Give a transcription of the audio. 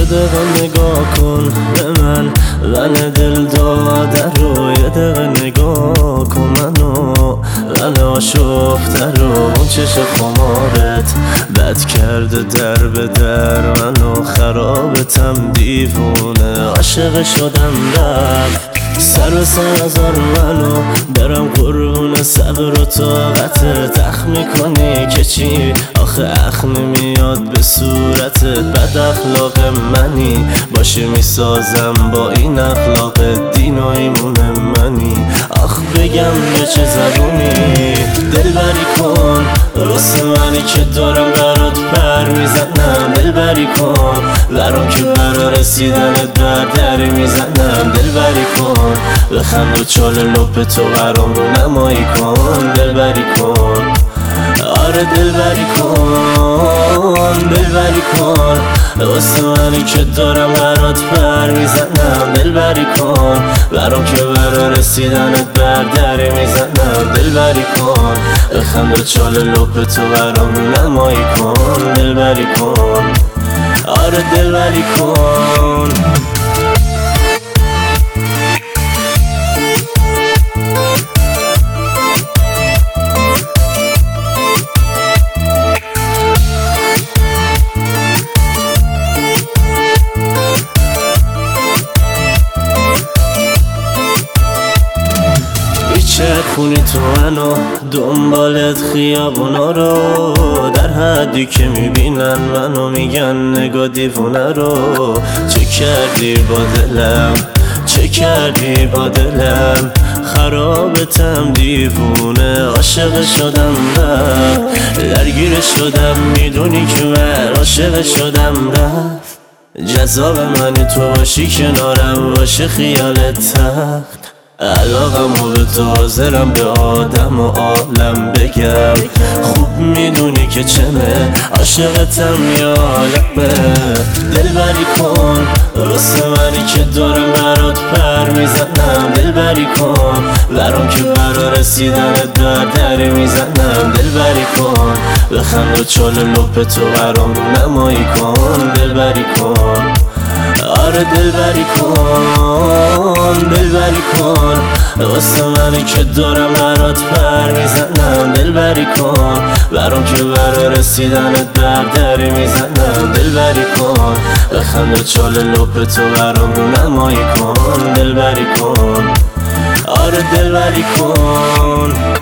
دقیقه نگاه کن به من دل داده رو. یه دقیقه نگاه کن من آشفته رو. اون چشم خمارت بد کرده در به در منو، خرابتم دیوونه عاشق شدم رفت. سر به سر هزار منو برم قربون صبر و طاقتت. تخم میکنی که چی آخه اخم میاد به صورتت. بد اخلاق منی باشی میسازم با این اخلاق دین و ایمون منی. آخ بگم به چه زبونی دلبری کن راست منی که دارم برات پر میزنم. دلبری کن برام که برا رسیدنت بردری میزنم. دلبری کن بخند و چال لپ تو برام رو نمایی کن. دلبری کن آره دلبری کن. دلبری کن واسه منی که دارم برات پر میزنم. دلبری کن برام که برا رسیدنت بردری میزنم. دلبری کن بخند و چال لپ تو برام رو نمایی کن. دلبری کن آره دلبری کن. چرخونی تو منو دنبالت خیابونا رو. در حدی که میبینن منو میگن نگاه دیوونه رو. چه کردی با دلم چه کردی با دلم. خرابتم دیوونه عاشق شدم رفت. درگیر شدم میدونی که من عاشق شدم رفت. جذاب منی تو باشی کنارم باشه خیالت تخت. علاقمو به تو حاضرم به آدم و عالم بگم. خوب میدونی که چمه عاشقتم یا عالمه. دلبری کن راست منی که دارم برات پر میزنم. دلبری کن برام که برا رسیدنت بردری میزنم. دلبری کن بخند و چال لپ تو برام رو نمایی کن. دلبری کن آره دلبری کن. دلبری کن واسه منی که دارم برات پر میزنم. دلبری کن برام که برا رسیدنت بردری میزنم. دلبری کن بخند و چال لپ تو برام رو نمایی کن. دلبری کن آره دلبری کن.